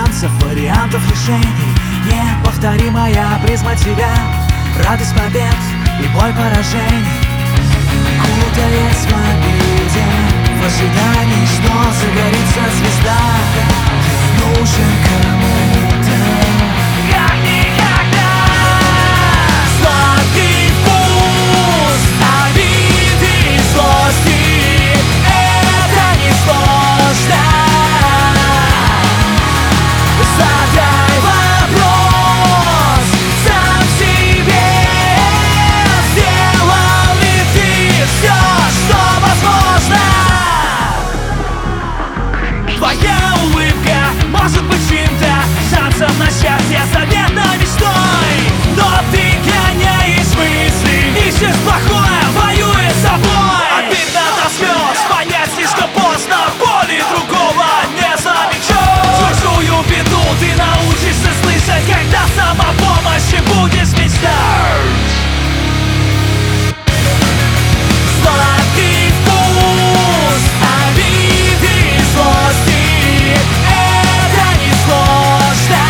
шансов, вариантов решений. Неповторимая призма тебя, радость побед и боль поражений. Кутаясь в обиде, в ожидании, что загорится звезда. Ты нужен кому-то как никогда. Сладкий вкус обиды и злости — это несложно. Задай вопрос сам себе: сделал ли ты все, что возможно? Твоя улыбка может быть чьим-то шансом на счастье, заветной мечтой. Но ты гоняешь мысли, ищешь плохое, воюешь с собой. Обидно до слез, понять слишком поздно, боли другого не замечать. Чужую беду ты научишься слышать, когда самопомощи будешь мечтать. Сладкий вкус обиды и злости — это несложно.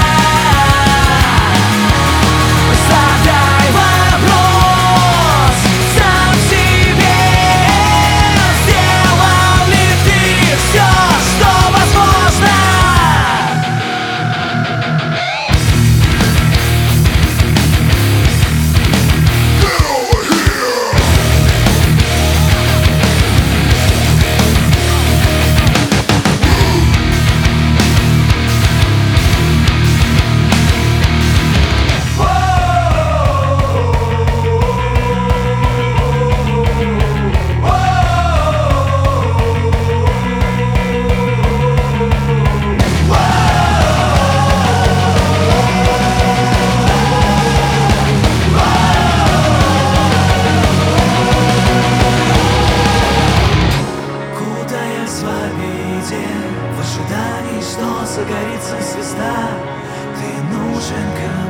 Задай вопрос сам себе: сделал ли ты все, что возможно? Кутаясь в обиде, в ожидании, что загорится звезда. Ты нужен кому-то